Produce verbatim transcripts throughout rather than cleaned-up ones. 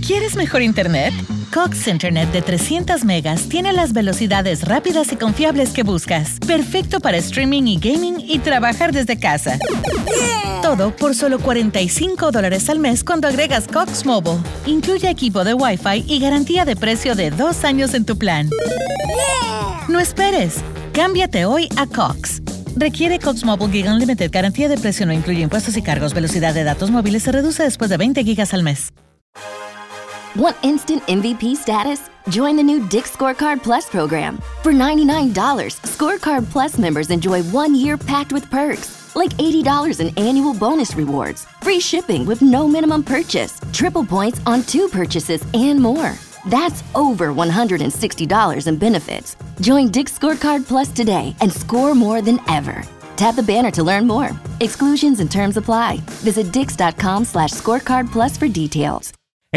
¿Quieres mejor internet? Cox Internet de trescientos megas tiene las velocidades rápidas y confiables que buscas. Perfecto para streaming y gaming y trabajar desde casa. Yeah. Todo por solo cuarenta y cinco dólares al mes cuando agregas Cox Mobile. Incluye equipo de Wi-Fi y garantía de precio de dos años en tu plan. Yeah. No esperes. Cámbiate hoy a Cox. Requiere Cox Mobile Gig Unlimited. Garantía de precio no incluye impuestos y cargos. Velocidad de datos móviles se reduce después de veinte gigas al mes. Want instant M V P status? Join the new Dick's Scorecard Plus program. For ninety-nine dollars, Scorecard Plus members enjoy one year packed with perks, like eighty dollars in annual bonus rewards, free shipping with no minimum purchase, triple points on two purchases, and more. That's over one hundred sixty dollars in benefits. Join Dick's Scorecard Plus today and score more than ever. Tap the banner to learn more. Exclusions and terms apply. Visit dix.com slash scorecard plus for details. Hey.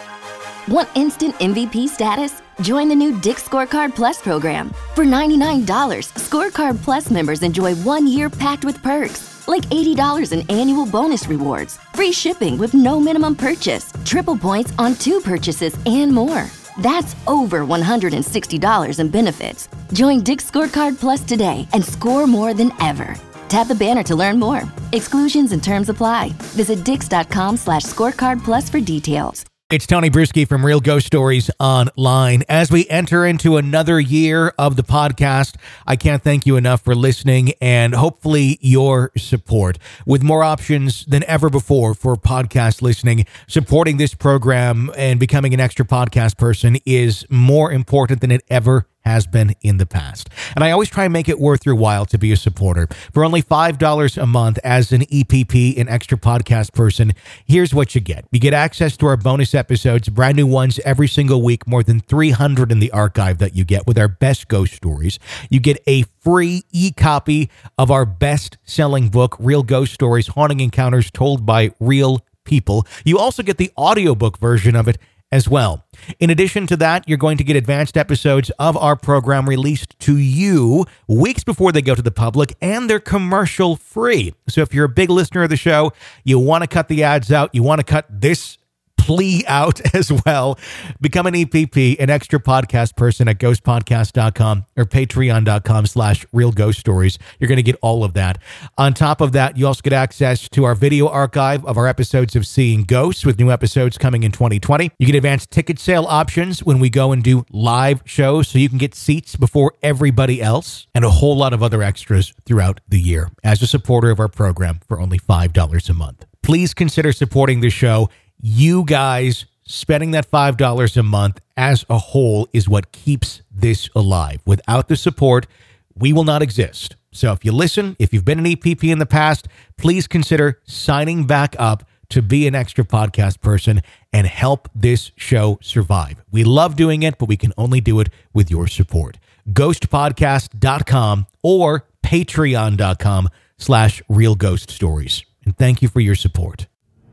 Want instant M V P status? Join the new Dick's Scorecard Plus program. For ninety-nine dollars, Scorecard Plus members enjoy one year packed with perks, like eighty dollars in annual bonus rewards, free shipping with no minimum purchase, triple points on two purchases, and more. That's over one hundred sixty dollars in benefits. Join Dick's Scorecard Plus today and score more than ever. Tap the banner to learn more. Exclusions and terms apply. Visit dix.com slash scorecard plus for details. It's Tony Bruschi from Real Ghost Stories Online. As we enter into another year of the podcast, I can't thank you enough for listening and hopefully your support. With more options than ever before for podcast listening, supporting this program and becoming an extra podcast person is more important than it ever has been in the past. And I always try and make it worth your while to be a supporter. For only five dollars a month as an E P P, an extra podcast person, here's what you get. You get access to our bonus episodes, brand new ones every single week, more than three hundred in the archive that you get with our best ghost stories. You get a free e-copy of our best-selling book, Real Ghost Stories, Haunting Encounters Told by Real People. You also get the audiobook version of it as well. In addition to that, you're going to get advanced episodes of our program released to you weeks before they go to the public, and they're commercial free. So if you're a big listener of the show, you want to cut the ads out, you want to cut this plea out as well, become an E P P, an extra podcast person at ghost podcast dot com or patreon.com slash real ghost stories. You're going to get all of that. On top of that, you also get access to our video archive of our episodes of Seeing Ghosts, with new episodes coming in twenty twenty. You get advanced ticket sale options when we go and do live shows, so you can get seats before everybody else, and a whole lot of other extras throughout the year as a supporter of our program for only five dollars a month. Please consider supporting the show. You guys spending that five dollars a month as a whole is what keeps this alive. Without the support, we will not exist. So if you listen, if you've been an E P P in the past, please consider signing back up to be an extra podcast person and help this show survive. We love doing it, but we can only do it with your support. ghost podcast dot com or patreon.com slash real ghost stories. And thank you for your support.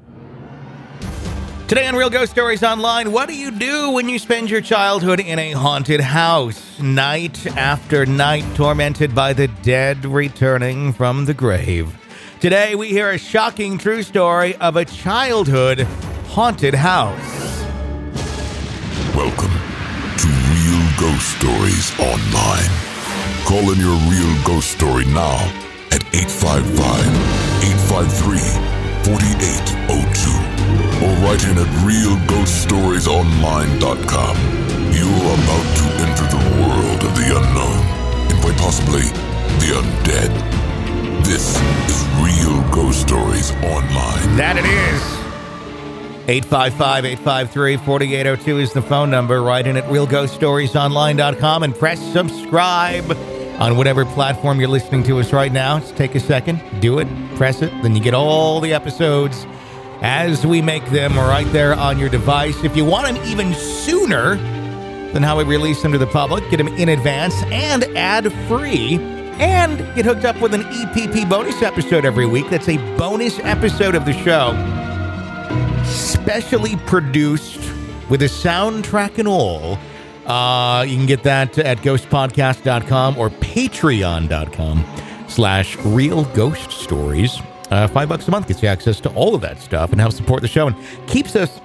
Today on Real Ghost Stories Online, what do you do when you spend your childhood in a haunted house? Night after night, tormented by the dead returning from the grave. Today, we hear a shocking true story of a childhood haunted house. Welcome to Real Ghost Stories Online. Call in your real ghost story now at eight five five, eight five three, four eight zero two. Or write in at real ghost stories online dot com. You're about to enter the world of the unknown, and quite possibly the undead. This is Real Ghost Stories Online. That it is. eight five five, eight five three, four eight zero two is the phone number. Write in at real ghost stories online dot com and press subscribe on whatever platform you're listening to us right now. Just take a second, do it, press it, then you get all the episodes as we make them right there on your device. If you want them even sooner than how we release them to the public, get them in advance and ad-free, and get hooked up with an E P P bonus episode every week. That's a bonus episode of the show, specially produced with a soundtrack and all. Uh, you can get that at ghost podcast dot com or patreon.com slash real ghost stories. Uh, five bucks a month gets you access to all of that stuff and helps support the show and keeps us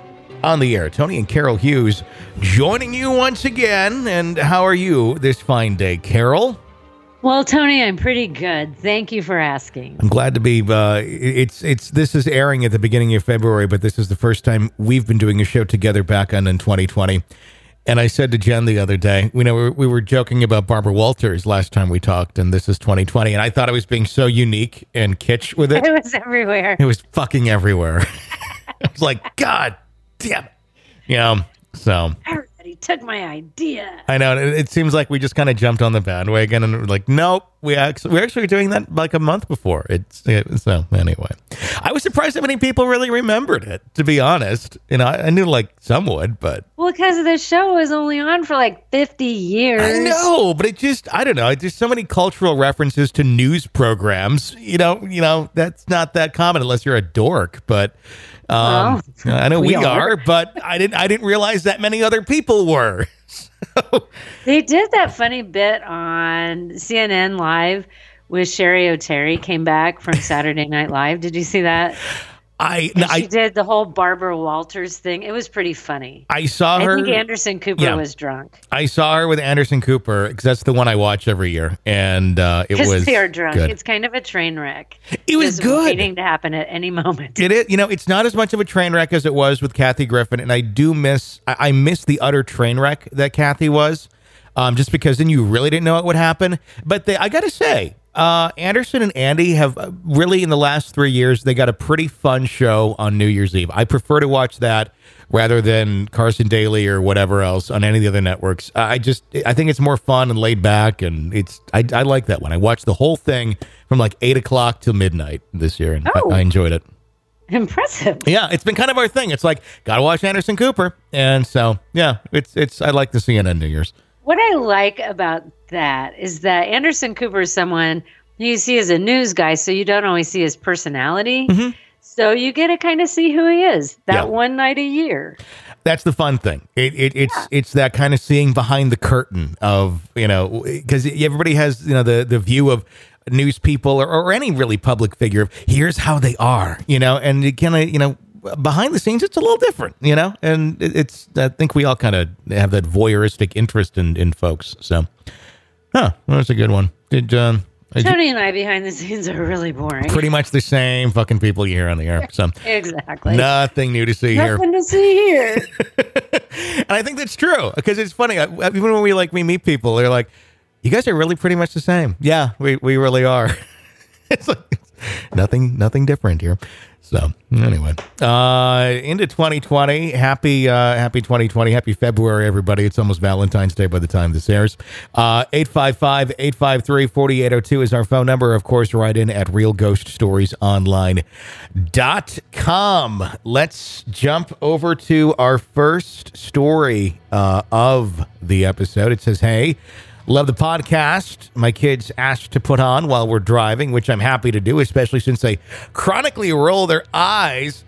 on the air. Tony and Carol Hughes joining you once again. And how are you this fine day, Carol? Well, Tony, I'm pretty good. Thank you for asking. I'm glad to be. Uh, it's it's this is airing at the beginning of February, but this is the first time we've been doing a show together back on in twenty twenty. And I said to Jen the other day, you know, we were, we were joking about Barbara Walters last time we talked, and this is twenty twenty. And I thought I was being so unique and kitsch with it. It was everywhere. It was fucking everywhere. I was like, God damn it. You know, so. Everybody took my idea. I know. It, it seems like we just kind of jumped on the bandwagon and we're like, nope, we actually, we're actually doing that like a month before. It's it, So anyway, I was surprised how many people really remembered it, to be honest. You know, I, I knew like some would, but. Well, because the show was only on for like fifty years. I know, but it just, I don't know. There's so many cultural references to news programs. You know, you know, that's not that common unless you're a dork, but. Um, well, I know we, we are. are, but I didn't. I didn't realize that many other people were. So. They did that funny bit on C N N Live with Sherry O'Terry came back from Saturday Night Live. Did you see that? I, and I she did the whole Barbara Walters thing. It was pretty funny. I saw her. I think Anderson Cooper yeah, was drunk. I saw her with Anderson Cooper because that's the one I watch every year, and uh, it was they are drunk. Good. It's kind of a train wreck. It was just good, waiting to happen at any moment. It is. You know, it's not as much of a train wreck as it was with Kathy Griffin, and I do miss. I, I miss the utter train wreck that Kathy was, um, just because then you really didn't know what would happen. But they, I got to say. Uh, Anderson and Andy have uh, really, in the last three years, they got a pretty fun show on New Year's Eve. I prefer to watch that rather than Carson Daly or whatever else on any of the other networks. Uh, I just, I think it's more fun and laid back, and it's, I, I like that one. I watched the whole thing from like eight o'clock till midnight this year, and oh, I, I enjoyed it. Impressive. Yeah, it's been kind of our thing. It's like, gotta watch Anderson Cooper, and so yeah, it's, it's. I like the C N N New Year's. What I like about that is that Anderson Cooper is someone you see as a news guy, so you don't always see his personality. Mm-hmm. So you get to kind of see who he is that yeah. one night a year. That's the fun thing. It, it, it's yeah. it's that kind of seeing behind the curtain of, you know, because everybody has, you know, the, the view of news people or, or any really public figure of here's how they are, you know, and you kind of, you know, behind the scenes, it's a little different, you know, and it's, I think we all kind of have that voyeuristic interest in, in folks. So, huh, that's a good one. Did, um, Tony and I behind the scenes are really boring. Pretty much the same fucking people you hear on the air. So exactly. Nothing new to see Nothing here. Nothing to see here. And I think that's true because it's funny. Even when we like, we meet people, they're like, you guys are really pretty much the same. Yeah, we, we really are. It's like, it's nothing, nothing different here. So anyway, uh, into twenty twenty, happy, uh, happy twenty twenty, happy February, everybody. It's almost Valentine's Day by the time this airs. Uh, eight five five, eight five three, four eight zero two is our phone number. Of course, write in at real ghost stories online dot com. Let's jump over to our first story, uh, of the episode. It says, hey, love the podcast. My kids asked to put on while we're driving, which I'm happy to do, especially since they chronically roll their eyes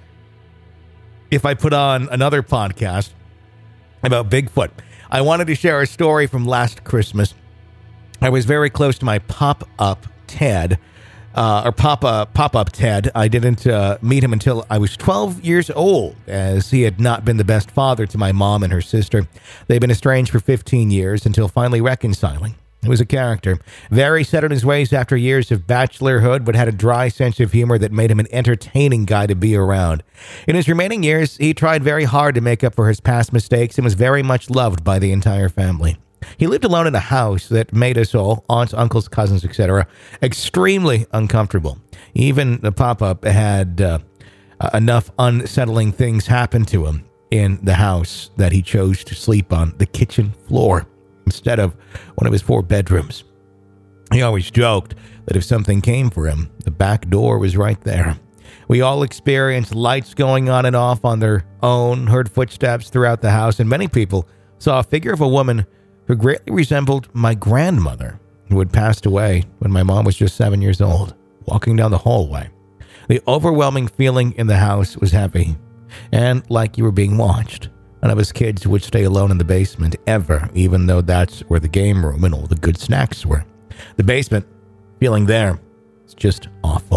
if I put on another podcast about Bigfoot. I wanted to share a story from last Christmas. I was very close to my pop-up Ted, uh, or pop-up, pop-up Ted. I didn't uh, meet him until I was twelve years old, as he had not been the best father to my mom and her sister. They'd been estranged for fifteen years until finally reconciling. He was a character, very set in his ways after years of bachelorhood, but had a dry sense of humor that made him an entertaining guy to be around. In his remaining years, he tried very hard to make up for his past mistakes and was very much loved by the entire family. He lived alone in a house that made us all, aunts, uncles, cousins, et cetera, extremely uncomfortable. Even the pop-up had uh, uh, enough unsettling things happen to him in the house that he chose to sleep on the kitchen floor instead of one of his four bedrooms. He always joked that if something came for him, the back door was right there. We all experienced lights going on and off on their own, heard footsteps throughout the house, and many people saw a figure of a woman who greatly resembled my grandmother, who had passed away when my mom was just seven years old, walking down the hallway. The overwhelming feeling in the house was heavy, and like you were being watched. None of us kids would stay alone in the basement, ever, even though that's where the game room and all the good snacks were. The basement, feeling there, it's just awful.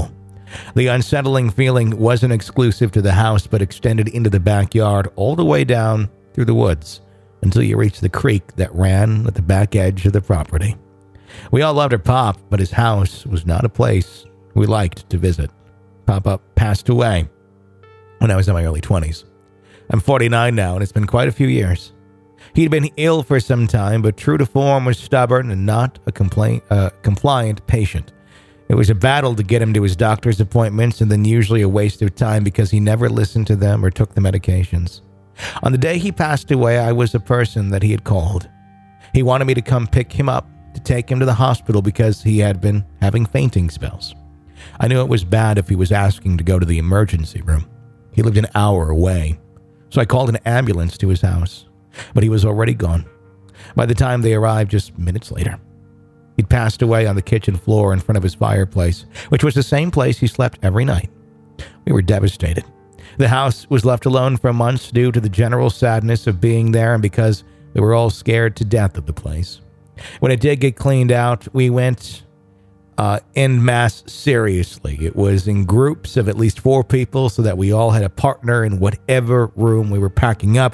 The unsettling feeling wasn't exclusive to the house, but extended into the backyard all the way down through the woods until you reached the creek that ran at the back edge of the property. We all loved our Pop, but his house was not a place we liked to visit. Pop-Up passed away when I was in my early twenties. I'm forty-nine now, and it's been quite a few years. He'd been ill for some time, but true to form was stubborn and not a complaint, uh, compliant patient. It was a battle to get him to his doctor's appointments, and then usually a waste of time because he never listened to them or took the medications. On the day he passed away, I was the person that he had called. He wanted me to come pick him up to take him to the hospital because he had been having fainting spells. I knew it was bad if he was asking to go to the emergency room. He lived an hour away, so I called an ambulance to his house, but he was already gone by the time they arrived just minutes later. He'd passed away on the kitchen floor in front of his fireplace, which was the same place he slept every night. We were devastated. The house was left alone for months due to the general sadness of being there and because we were all scared to death of the place. When it did get cleaned out, we went uh, en masse seriously. It was in groups of at least four people so that we all had a partner in whatever room we were packing up,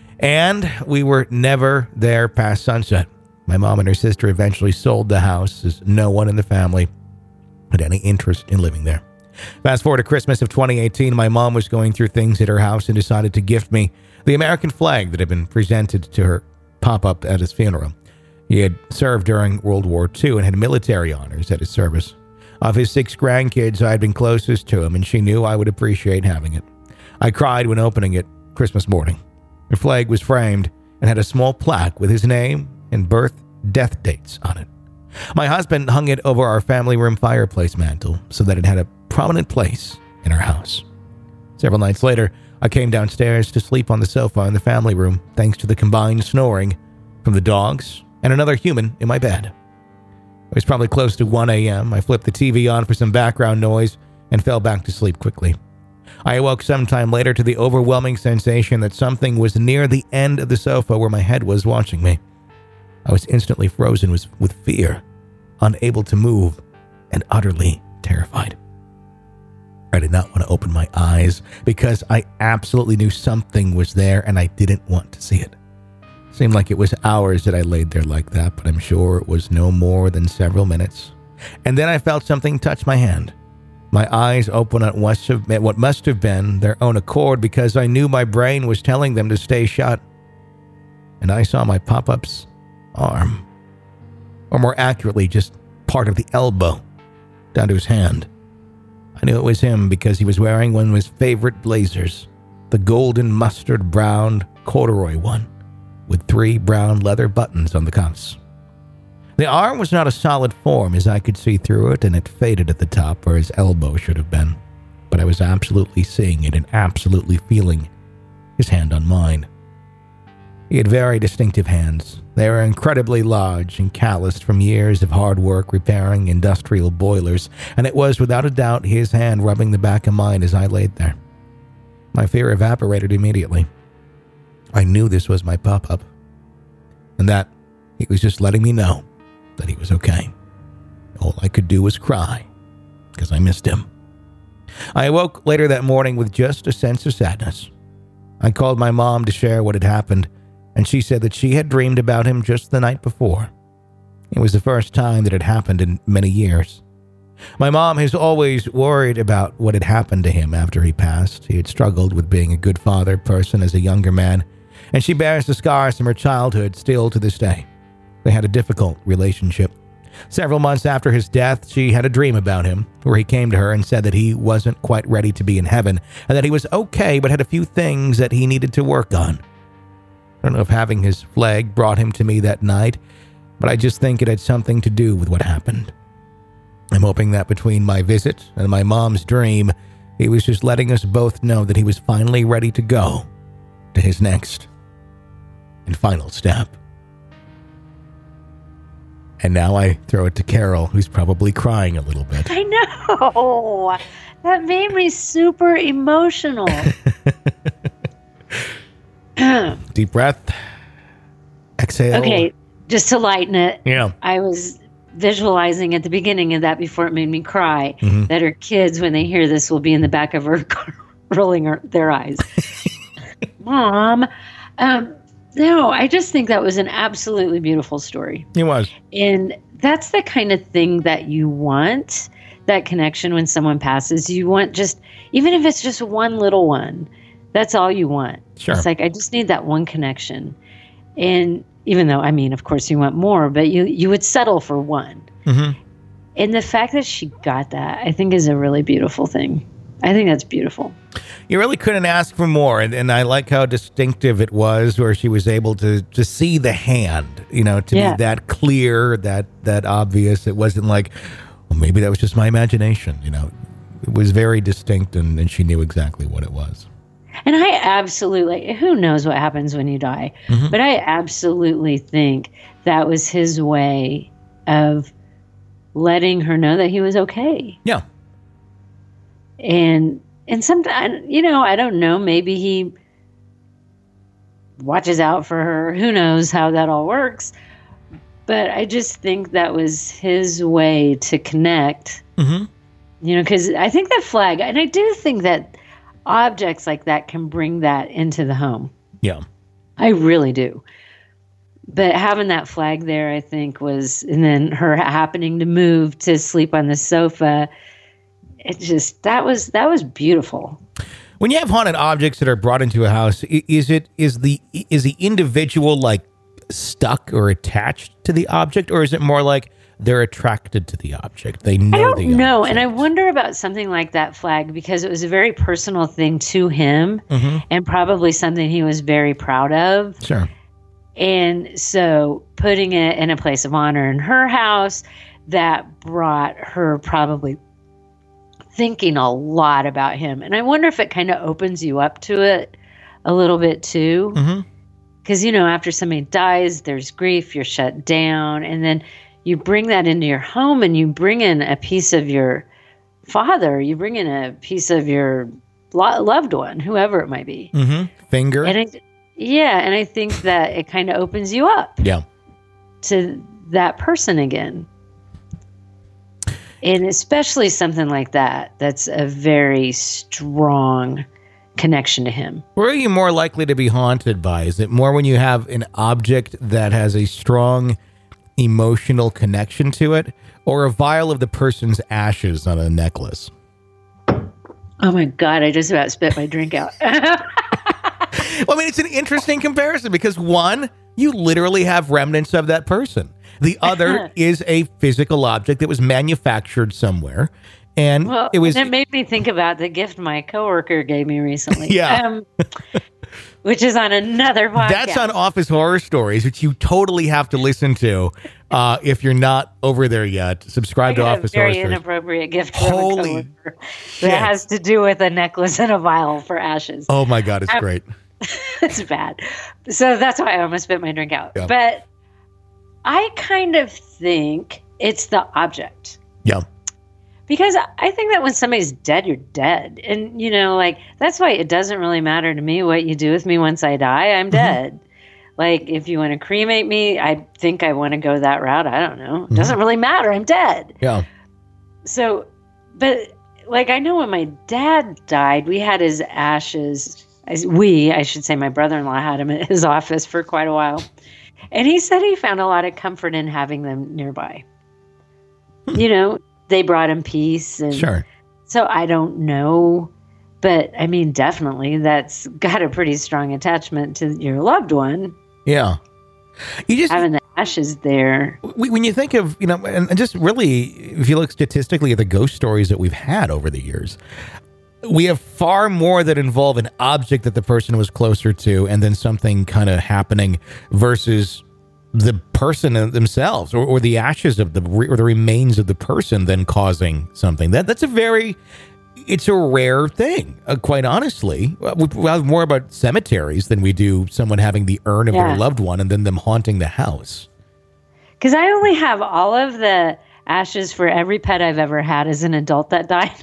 and we were never there past sunset. My mom and her sister eventually sold the house as no one in the family had any interest in living there. Fast forward to Christmas of twenty eighteen, my mom was going through things at her house and decided to gift me the American flag that had been presented to her Pop-Up at his funeral. He had served during World War Two and had military honors at his service. Of his six grandkids, I had been closest to him, and she knew I would appreciate having it. I cried when opening it Christmas morning. The flag was framed and had a small plaque with his name and birth, death dates on it. My husband hung it over our family room fireplace mantle so that it had a prominent place in our house. Several nights later, I came downstairs to sleep on the sofa in the family room thanks to the combined snoring from the dogs and another human in my bed. It was probably close to one a.m. I flipped the T V on for some background noise and fell back to sleep quickly. I awoke sometime later to the overwhelming sensation that something was near the end of the sofa where my head was watching me. I was instantly frozen with, with fear, unable to move, and utterly terrified. I did not want to open my eyes because I absolutely knew something was there and I didn't want to see it. It seemed like it was hours that I laid there like that, but I'm sure it was no more than several minutes. And then I felt something touch my hand. My eyes opened at what must have been their own accord because I knew my brain was telling them to stay shut. And I saw my Pop-Up's arm, or more accurately, just part of the elbow down to his hand. I knew it was him because he was wearing one of his favorite blazers, the golden mustard brown corduroy one, with three brown leather buttons on the cuffs. The arm was not a solid form as I could see through it, and it faded at the top where his elbow should have been, but I was absolutely seeing it and absolutely feeling his hand on mine. He had very distinctive hands. They were incredibly large and calloused from years of hard work repairing industrial boilers, and it was without a doubt his hand rubbing the back of mine as I laid there. My fear evaporated immediately. I knew this was my Pop-Up, and that he was just letting me know that he was okay. All I could do was cry, because I missed him. I awoke later that morning with just a sense of sadness. I called my mom to share what had happened, and she said that she had dreamed about him just the night before. It was the first time that it happened in many years. My mom has always worried about what had happened to him after he passed. He had struggled with being a good father person as a younger man, and she bears the scars from her childhood still to this day. They had a difficult relationship. Several months after his death, she had a dream about him, where he came to her and said that he wasn't quite ready to be in heaven, and that he was okay but had a few things that he needed to work on. I don't know if having his flag brought him to me that night, but I just think it had something to do with what happened. I'm hoping that between my visit and my mom's dream, he was just letting us both know that he was finally ready to go to his next and final step. And now I throw it to Carol, who's probably crying a little bit. I know. That made me super emotional. Deep breath. Exhale. Okay, just to lighten it. Yeah. I was visualizing at the beginning of that before it made me cry, mm-hmm. that her kids, when they hear this, will be in the back of her car rolling her, their eyes. Mom. Um, no, I just think that was an absolutely beautiful story. It was. And that's the kind of thing that you want, that connection when someone passes. You want just, even if it's just one little one, that's all you want. Sure. It's like, I just need that one connection. And even though, I mean, of course you want more, but you, you would settle for one. Mm-hmm. And the fact that she got that, I think, is a really beautiful thing. I think that's beautiful. You really couldn't ask for more. And, and I like how distinctive it was, where she was able to, to see the hand, you know, to yeah. be that clear, that, that obvious. It wasn't like, well, maybe that was just my imagination. You know, it was very distinct, and, and she knew exactly what it was. And I absolutely, who knows what happens when you die, mm-hmm. but I absolutely think that was his way of letting her know that he was okay. Yeah. And and sometimes, you know, I don't know, maybe he watches out for her. Who knows how that all works? But I just think that was his way to connect. Mm-hmm. You know, because I think that flag, and I do think that objects like that can bring that into the home. Yeah. I really do. But having that flag there, I think, was, and then her happening to move to sleep on the sofa, it just, that was, that was beautiful. When you have haunted objects that are brought into a house, is it, is the, is the individual like stuck or attached to the object, or is it more like they're attracted to the object? They know I don't the know. object. And I wonder about something like that flag, because it was a very personal thing to him, mm-hmm. and probably something he was very proud of. Sure. And so putting it in a place of honor in her house, that brought her probably thinking a lot about him. And I wonder if it kind of opens you up to it a little bit too. Because, mm-hmm. you know, after somebody dies, there's grief, you're shut down. And then you bring that into your home, and you bring in a piece of your father, you bring in a piece of your lo- loved one, whoever it might be. Mm-hmm. Finger. And I, yeah, and I think that it kind of opens you up yeah. to that person again. And especially something like that, that's a very strong connection to him. Where are you more likely to be haunted by? Is it more when you have an object that has a strong emotional connection to it, or a vial of the person's ashes on a necklace? Oh my God, I just about spit my drink out. Well, I mean, it's an interesting comparison, because one, you literally have remnants of that person. The other is a physical object that was manufactured somewhere. And well, it was. It made me think about the gift my coworker gave me recently. Yeah. Um, which is on another podcast. That's on Office Horror Stories, which you totally have to listen to uh, if you're not over there yet. Subscribe I to got Office a very Horror Stories. Inappropriate gift from Holy a coworker that has to do with a necklace and a vial for ashes. Oh my God, it's um, great. It's bad. So that's why I almost spit my drink out. Yeah. But I kind of think it's the object. Yeah. Because I think that when somebody's dead, you're dead. And, you know, like, that's why it doesn't really matter to me what you do with me once I die. I'm dead. Mm-hmm. Like, if you want to cremate me, I think I want to go that route. I don't know. It mm-hmm. doesn't really matter. I'm dead. Yeah. So, but, like, I know when my dad died, we had his ashes. We, I should say, my brother-in-law had him at his office for quite a while. And he said he found a lot of comfort in having them nearby. Hmm. You know, they brought him peace. And sure. So I don't know. But, I mean, definitely that's got a pretty strong attachment to your loved one. Yeah. You just having the ashes there. When you think of, you know, and just really, if you look statistically at the ghost stories that we've had over the years, we have far more that involve an object that the person was closer to and then something kind of happening versus the person themselves or, or the ashes of the or the remains of the person then causing something. That that's a very, it's a rare thing, uh, quite honestly. We have more about cemeteries than we do someone having the urn of yeah. their loved one and then them haunting the house. Because I only have all of the ashes for every pet I've ever had as an adult that died.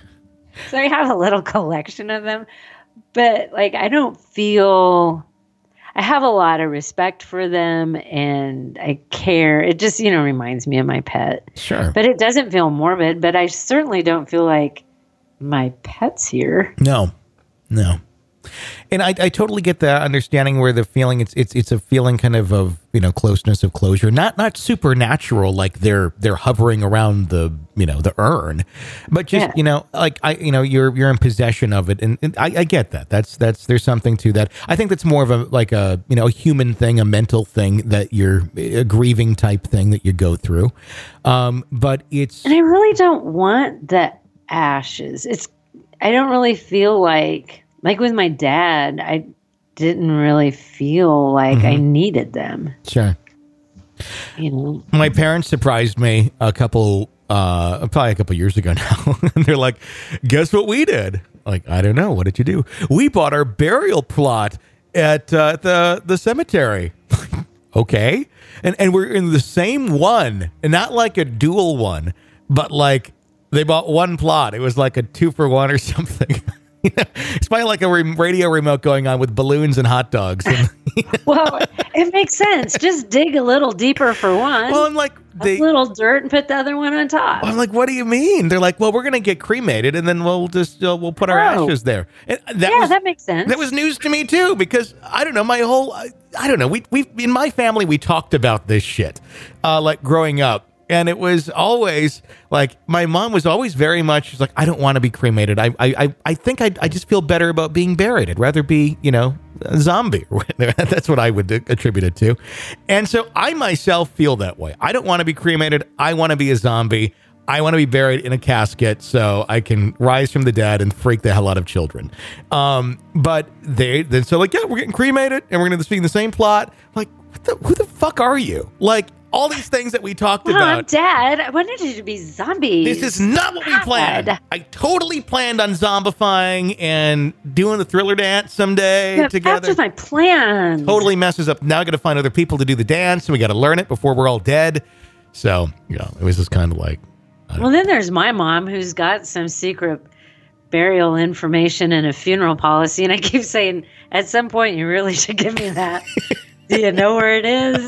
So I have a little collection of them, but like, I don't feel, I have a lot of respect for them and I care. It just, you know, reminds me of my pet. Sure. But it doesn't feel morbid, but I certainly don't feel like my pet's here. No, no. And I, I totally get the understanding where the feeling it's it's it's a feeling kind of of you know closeness of closure, not not supernatural like they're they're hovering around the you know the urn, but just yeah. you know like I you know you're you're in possession of it, and, and I, I get that that's that's there's something to that. I think that's more of a like a you know a human thing, a mental thing that you're a grieving type thing that you go through, um, but it's and I really don't want the ashes. It's I don't really feel like. Like with my dad, I didn't really feel like mm-hmm. I needed them. Sure. You know, my parents surprised me a couple, uh, probably a couple years ago now. And they're like, guess what we did? Like, I don't know. What did you do? We bought our burial plot at uh, the, the cemetery. Okay. And, and we're in the same one, and not like a dual one, but like they bought one plot. It was like a two for one or something. It's probably like a re- radio remote going on with balloons and hot dogs. And, well, it makes sense. Just dig a little deeper for one. Well, I'm like, they, a little dirt and put the other one on top. I'm like, what do you mean? They're like, well, we're going to get cremated and then we'll just uh, we'll put our oh. ashes there. And that yeah, was, that makes sense. That was news to me too, because I don't know, my whole I, I don't know. We we in my family we talked about this shit, uh, like growing up. And it was always like my mom was always very much she's like, I don't want to be cremated. I I I think I I just feel better about being buried. I'd rather be, you know, a zombie. That's what I would attribute it to. And so I myself feel that way. I don't want to be cremated. I want to be a zombie. I want to be buried in a casket so I can rise from the dead and freak the hell out of children. Um, but they then so like, yeah, we're getting cremated and we're going to be in the same plot. Like, what the, who the fuck are you? Like, all these things that we talked Mom, about. Dad, I wanted you to be zombies. This is not what we planned. I totally planned on zombifying and doing the Thriller dance someday yeah, together. That's my plan. Totally messes up. Now I got to find other people to do the dance, and we got to learn it before we're all dead. So, you know, it was just kind of like. Well, then there's my mom who's got some secret burial information and a funeral policy, and I keep saying, at some point, you really should give me that. Do you know where it is?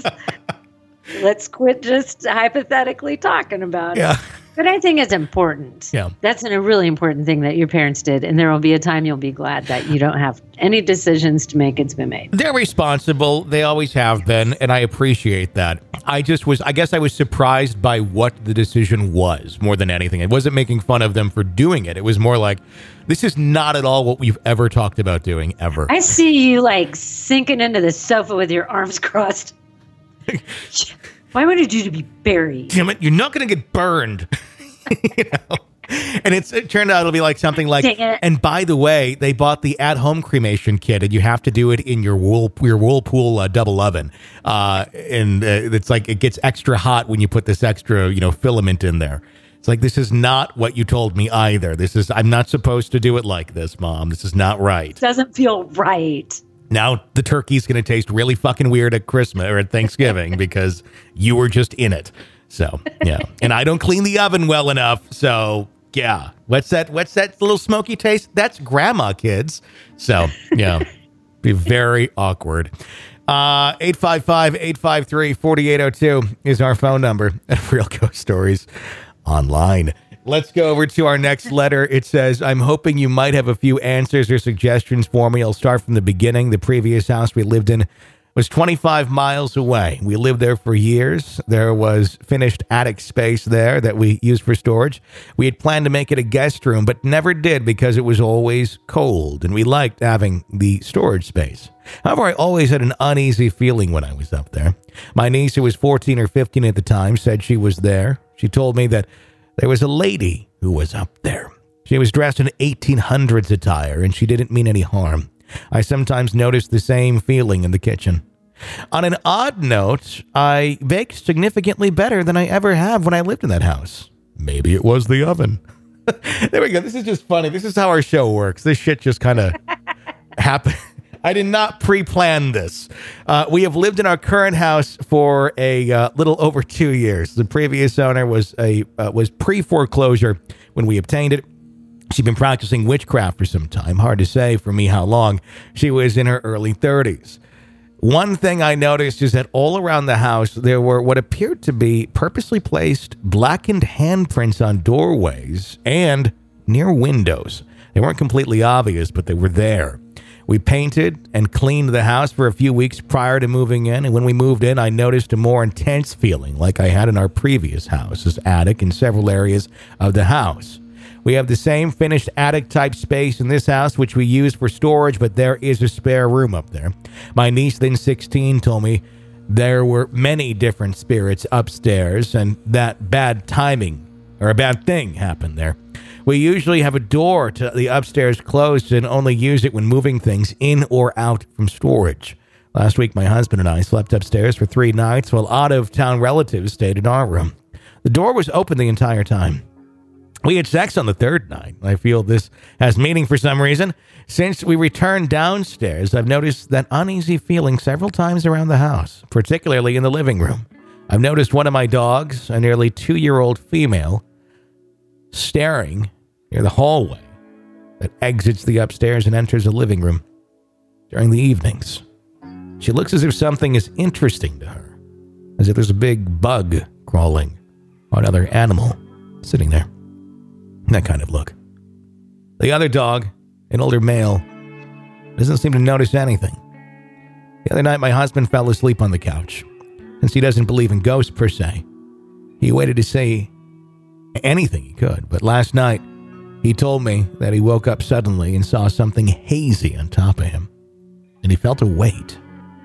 Let's quit just hypothetically talking about it. Yeah. But I think it's important. Yeah. That's a really important thing that your parents did. And there will be a time you'll be glad that you don't have any decisions to make. It's been made. They're responsible. They always have been. And I appreciate that. I just was, I guess I was surprised by what the decision was more than anything. It wasn't making fun of them for doing it. It was more like, this is not at all what we've ever talked about doing, ever. I see you like sinking into the sofa with your arms crossed. Why wanted you to be buried? Damn it, you're not going to get burned. You know? And it's, it turned out it'll be like something like, and by the way, they bought the at-home cremation kit, and you have to do it in your whirl, your Whirlpool uh, double oven. Uh, and uh, it's like it gets extra hot when you put this extra, you know, filament in there. It's like, this is not what you told me either. This is, I'm not supposed to do it like this, Mom. This is not right. It doesn't feel right. Now the turkey's going to taste really fucking weird at Christmas or at Thanksgiving because you were just in it. So, yeah. And I don't clean the oven well enough. So, yeah. What's that? What's that little smoky taste? That's grandma, kids. So, yeah. Be very awkward. Uh, eight five five, eight five three, four eight zero two is our phone number at Real Ghost Stories Online. Let's go over to our next letter. It says, I'm hoping you might have a few answers or suggestions for me. I'll start from the beginning. The previous house we lived in was twenty-five miles away. We lived there for years. There was finished attic space there that we used for storage. We had planned to make it a guest room, but never did because it was always cold, and we liked having the storage space. However, I always had an uneasy feeling when I was up there. My niece, who was fourteen or fifteen at the time, said she was there. She told me that there was a lady who was up there. She was dressed in eighteen hundreds attire, and she didn't mean any harm. I sometimes noticed the same feeling in the kitchen. On an odd note, I baked significantly better than I ever have when I lived in that house. Maybe it was the oven. There we go. This is just funny. This is how our show works. This shit just kind of happened. I did not pre-plan this. Uh, we have lived in our current house for a uh, little over two years. The previous owner was a uh, was pre-foreclosure when we obtained it. She'd been practicing witchcraft for some time. Hard to say for me how long. She was in her early thirties. One thing I noticed is that all around the house, there were what appeared to be purposely placed blackened handprints on doorways and near windows. They weren't completely obvious, but they were there. We painted and cleaned the house for a few weeks prior to moving in, and when we moved in, I noticed a more intense feeling like I had in our previous house's attic in several areas of the house. We have the same finished attic-type space in this house, which we use for storage, but there is a spare room up there. My niece, then sixteen, told me there were many different spirits upstairs, and that bad timing, or a bad thing, happened there. We usually have a door to the upstairs closed and only use it when moving things in or out from storage. Last week, my husband and I slept upstairs for three nights while out-of-town relatives stayed in our room. The door was open the entire time. We had sex on the third night. I feel this has meaning for some reason. Since we returned downstairs, I've noticed that uneasy feeling several times around the house, particularly in the living room. I've noticed one of my dogs, a nearly two-year-old female, staring near the hallway that exits the upstairs and enters the living room during the evenings. She looks as if something is interesting to her, as if there's a big bug crawling or another animal sitting there. That kind of look. The other dog, an older male, doesn't seem to notice anything. The other night, my husband fell asleep on the couch. Since he doesn't believe in ghosts per se, he waited to say anything he could. But last night, he told me that he woke up suddenly and saw something hazy on top of him, and he felt a weight.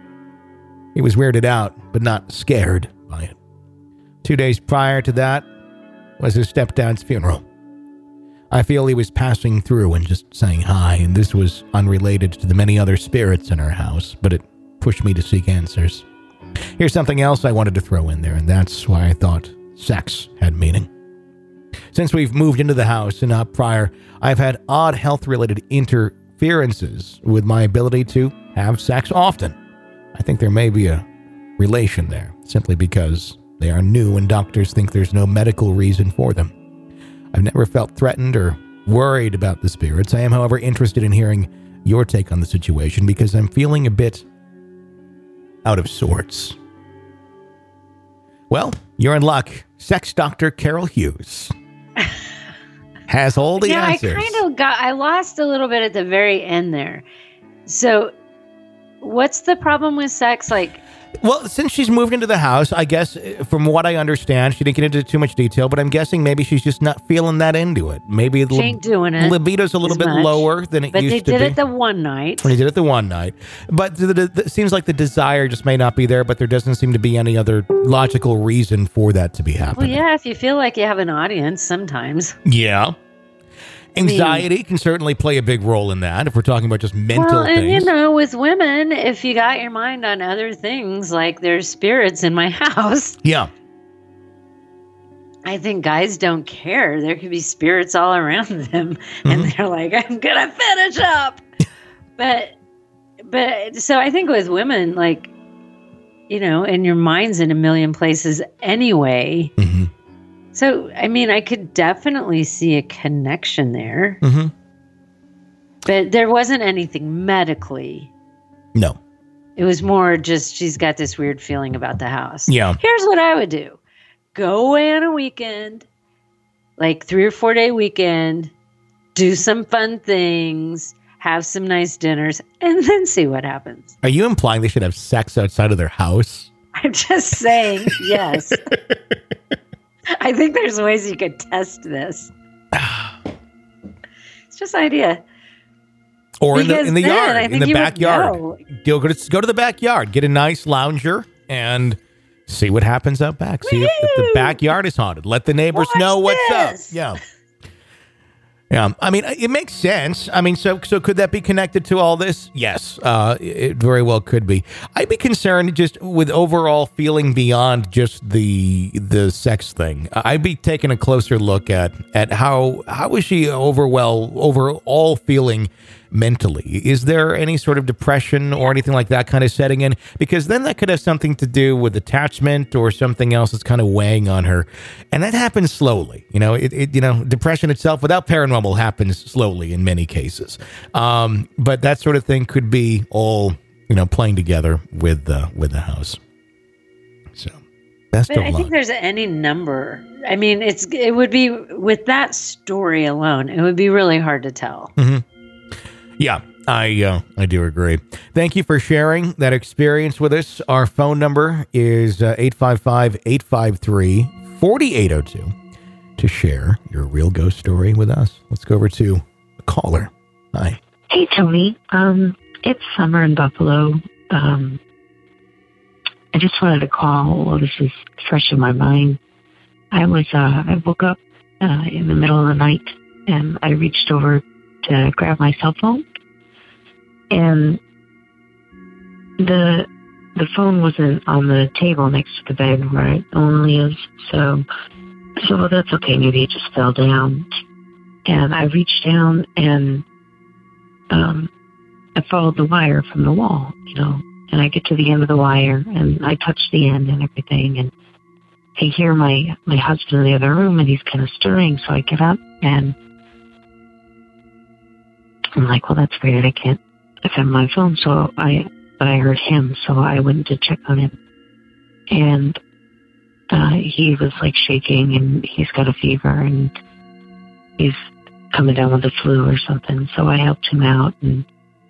He was weirded out, but not scared by it. Two days prior to that was his stepdad's funeral. I feel he was passing through and just saying hi, and this was unrelated to the many other spirits in our house, but it pushed me to seek answers. Here's something else I wanted to throw in there, and that's why I thought sex had meaning. Since we've moved into the house and not prior, I've had odd health-related interferences with my ability to have sex often. I think there may be a relation there, simply because they are new and doctors think there's no medical reason for them. I've never felt threatened or worried about the spirits. I am, however, interested in hearing your take on the situation because I'm feeling a bit out of sorts. Well, you're in luck. Sex doctor Carol Hughes has all the yeah, answers. I kind of got, I lost a little bit at the very end there. So what's the problem with sex? Like, Well, since she's moved into the house, I guess, from what I understand, she didn't get into too much detail, but I'm guessing maybe she's just not feeling that into it. Maybe the she ain't doing it libido's a little bit much, lower than it but used they to be. did it the one night. They did it the one night. But the, the, the, it seems like the desire just may not be there, but there doesn't seem to be any other logical reason for that to be happening. Well, yeah, if you feel like you have an audience sometimes. Yeah. Anxiety I mean, can certainly play a big role in that if we're talking about just mental well, and, things. you know, with women, if you got your mind on other things, like there's spirits in my house. Yeah. I think guys don't care. There could be spirits all around them. Mm-hmm. And they're like, I'm going to finish up. but, but so I think with women, like, you know, and your mind's in a million places anyway. Mm-hmm. So, I mean, I could definitely see a connection there. Mm-hmm. But there wasn't anything medically. No. It was more just she's got this weird feeling about the house. Yeah. Here's what I would do. Go away on a weekend, like three or four day weekend, do some fun things, have some nice dinners, and then see what happens. Are you implying they should have sex outside of their house? I'm just saying, yes. I think there's ways you could test this. It's just an idea. Or in the, in the then, yard, I in think the you backyard. would Go, go, to, go to the backyard, get a nice lounger, and see what happens out back. See if, if the backyard is haunted. Let the neighbors Watch know what's this. up. Yeah. Yeah, I mean, it makes sense. I mean, so so could that be connected to all this? Yes, uh, it very well could be. I'd be concerned just with overall feeling beyond just the the sex thing. I'd be taking a closer look at at how how is she overwhelmed overall feeling mentally? Is there any sort of depression or anything like that kind of setting in? Because then that could have something to do with attachment or something else that's kind of weighing on her. And that happens slowly. You know, it, it you know, depression itself without paranormal happens slowly in many cases. Um, but that sort of thing could be all, you know, playing together with the, with the house. So best but of I luck. think there's any number. I mean, it's, it would be with that story alone, it would be really hard to tell. Mm-hmm. Yeah, I, uh, I do agree. Thank you for sharing that experience with us. Our phone number is uh, eight five five, eight five three, four eight zero two to share your real ghost story with us. Let's go over to a caller. Hi. Hey, Tony. Um, it's summer in Buffalo. Um, I just wanted to call. Well, this is fresh in my mind. I was, uh, I woke up uh, in the middle of the night, and I reached over to grab my cell phone, and the the phone wasn't on the table next to the bed where it only is. So, so well, that's okay. Maybe it just fell down. And I reached down and um, I followed the wire from the wall, you know, and I get to the end of the wire and I touch the end and everything. And I hear my, my husband in the other room and he's kind of stirring. So I get up and I'm like, well, that's weird. I can't find my phone. So I, but I heard him. So I went to check on him. And uh, he was like shaking and he's got a fever and he's coming down with the flu or something. So I helped him out and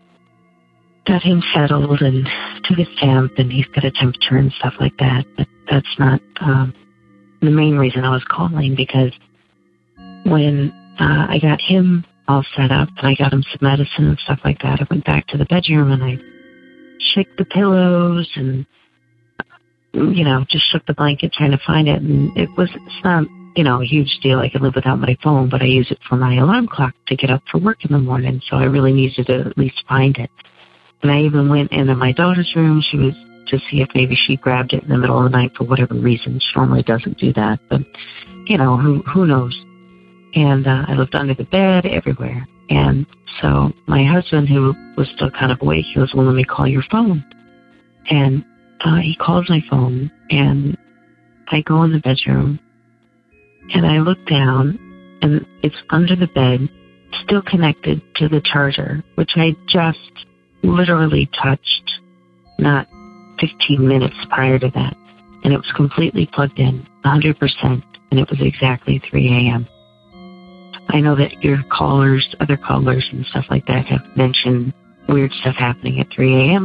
got him settled and took his temp, and he's got a temperature and stuff like that. But that's not um, the main reason I was calling, because when uh, I got him all set up and I got him some medicine and stuff like that, I went back to the bedroom and I shook the pillows and, you know, just shook the blanket trying to find it. And it was, it's not, you know, a huge deal. I could live without my phone, but I use it for my alarm clock to get up for work in the morning. So I really needed to at least find it. And I even went into my daughter's room. She was to see if maybe she grabbed it in the middle of the night for whatever reason. She normally doesn't do that, but you know, who who knows? And uh, I looked under the bed, everywhere. And so my husband, who was still kind of awake, he goes, well, let me call your phone. And uh, he calls my phone, and I go in the bedroom, and I look down, and it's under the bed, still connected to the charger, which I just literally touched not fifteen minutes prior to that. And it was completely plugged in, one hundred percent, and it was exactly three a.m. I know that your callers, other callers and stuff like that have mentioned weird stuff happening at three a.m.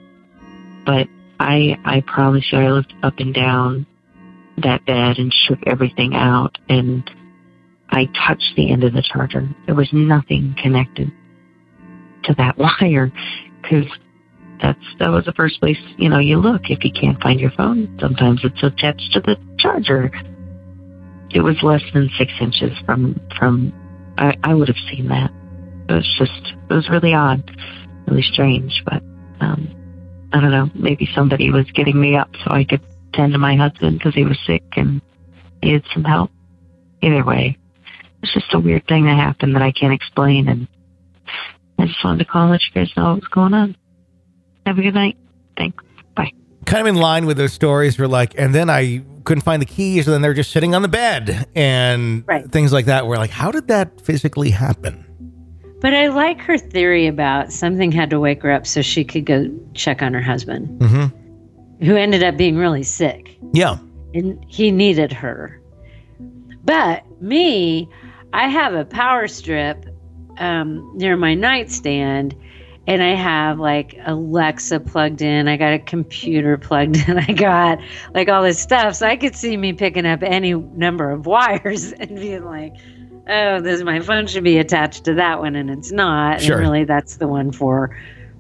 But I I promise you, I looked up and down that bed and shook everything out, and I touched the end of the charger. There was nothing connected to that wire, because that's that was the first place, you know, you look if you can't find your phone. Sometimes it's attached to the charger. It was less than six inches from from. I, I would have seen that. It was just it was really odd, really strange. But um, I don't know. Maybe somebody was getting me up so I could tend to my husband because he was sick and needed some help. Either way, it's just a weird thing that happened that I can't explain, and I just wanted to call and let you guys know what's going on. Have a good night. Thanks. Bye. Kind of in line with those stories where like, and then I couldn't find the keys, and then they're just sitting on the bed and right. things like that. We're like, how did that physically happen? But I like her theory about something had to wake her up so she could go check on her husband, Mm-hmm. who ended up being really sick. Yeah. And he needed her. But me, I have a power strip um, near my nightstand, and I have like Alexa plugged in. I got a computer plugged in. I got like all this stuff. So I could see me picking up any number of wires and being like, oh, this my phone should be attached to that one, and it's not. Sure. And really that's the one for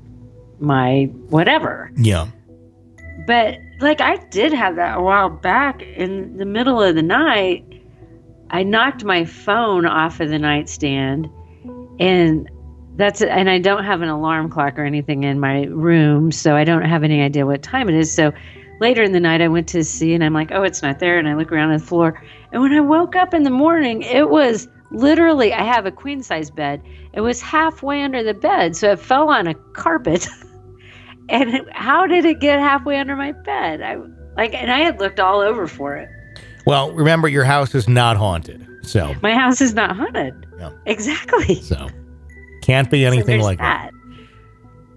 my whatever. Yeah. But like I did have that a while back in the middle of the night. I knocked my phone off of the nightstand, and that's and I don't have an alarm clock or anything in my room, so I don't have any idea what time it is. So later in the night, I went to see, and I'm like, oh, it's not there. And I look around on the floor, and when I woke up in the morning, it was literally, I have a queen size bed. It was halfway under the bed, so it fell on a carpet. And it, how did it get halfway under my bed? I like, and I had looked all over for it. Well, remember, your house is not haunted, so My house is not haunted. Yeah. Exactly. So can't be anything So like that. that.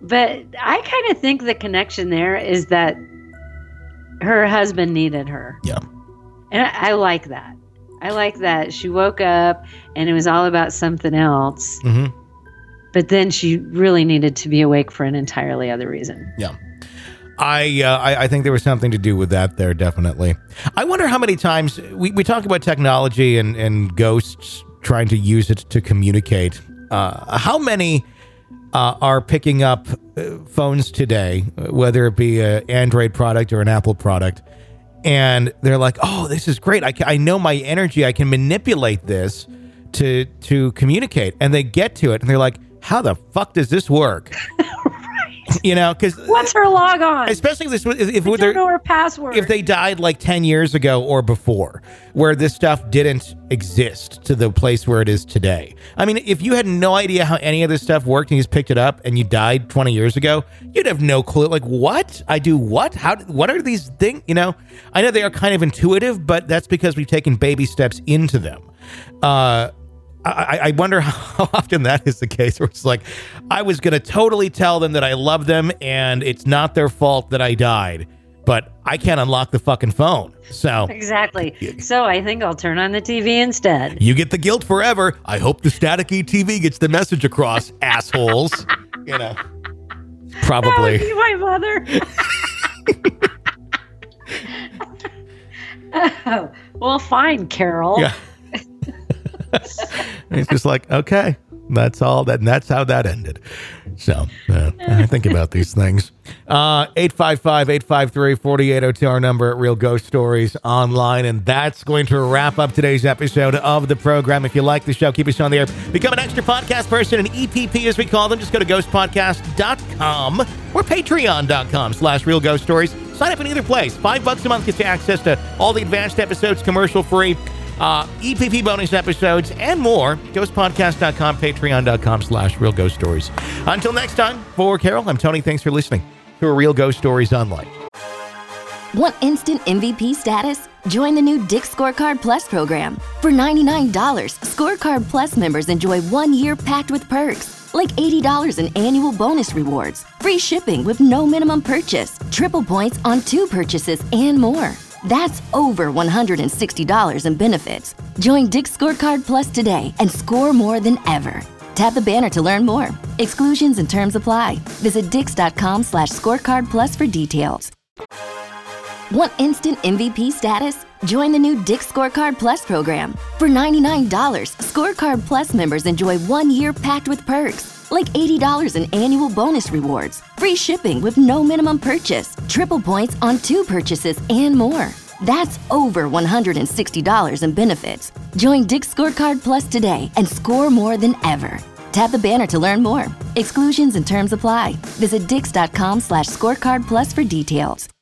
But I kind of think the connection there is that her husband needed her. Yeah. And I, I like that. I like that she woke up and it was all about something else. Mm-hmm. But then she really needed to be awake for an entirely other reason. Yeah. I, uh, I I think there was something to do with that there, definitely. I wonder how many times we, we talk about technology and, and ghosts trying to use it to communicate. Uh, how many uh, are picking up uh, phones today, whether it be an Android product or an Apple product, and they're like, oh, this is great. I, I know my energy. I can manipulate this to to communicate. And they get to it and they're like, how the fuck does this work? You know, because what's her log on? Especially if, this, if, if I don't know her password. If they died like ten years ago or before, where this stuff didn't exist to the place where it is today. I mean, if you had no idea how any of this stuff worked and you just picked it up and you died twenty years ago, you'd have no clue. Like, what? I do what? How? What are these things? You know, I know they are kind of intuitive, but that's because we've taken baby steps into them. Uh, I, I wonder how often that is the case, where it's like, I was going to totally tell them that I love them and it's not their fault that I died, but I can't unlock the fucking phone. So exactly. So I think I'll turn on the T V instead. You get the guilt forever. I hope the staticky T V gets the message across, assholes. You know, probably. That would be my mother. Oh, well, fine, Carol. Yeah. It's just like, okay, that's all that, and that's how that ended. So uh, I think about these things. Uh, eight five five, eight five three, four eight zero two, our number at Real Ghost Stories Online. And that's going to wrap up today's episode of the program. If you like the show, keep us on the air. Become an extra podcast person, an E P P as we call them. Just go to ghost podcast dot com or patreon dot com slash Real Ghost Stories. Sign up in either place. Five bucks a month gets you access to all the advanced episodes, commercial free. Uh, E P P bonus episodes and more. ghost podcast dot com, patreon dot com slash Real Ghost Stories. Until next time, for Carol, I'm Tony. Thanks for listening to a Real Ghost Stories Online. Want instant M V P status? Join the new Dick's Scorecard Plus program. For ninety-nine dollars, Scorecard Plus members enjoy one year packed with perks, like eighty dollars in annual bonus rewards, free shipping with no minimum purchase, triple points on two purchases, and more. That's over one hundred sixty dollars in benefits. Join Dick's Scorecard Plus today and score more than ever. Tap the banner to learn more. Exclusions and terms apply. Visit dix dot com slash scorecard plus for details. Want instant M V P status? Join the new Dick's Scorecard Plus program. For ninety-nine dollars, Scorecard Plus members enjoy one year packed with perks, like eighty dollars in annual bonus rewards, free shipping with no minimum purchase, triple points on two purchases, and more. That's over one hundred sixty dollars in benefits. Join Dick's Scorecard Plus today and score more than ever. Tap the banner to learn more. Exclusions and terms apply. Visit dix dot com slash scorecard plus for details.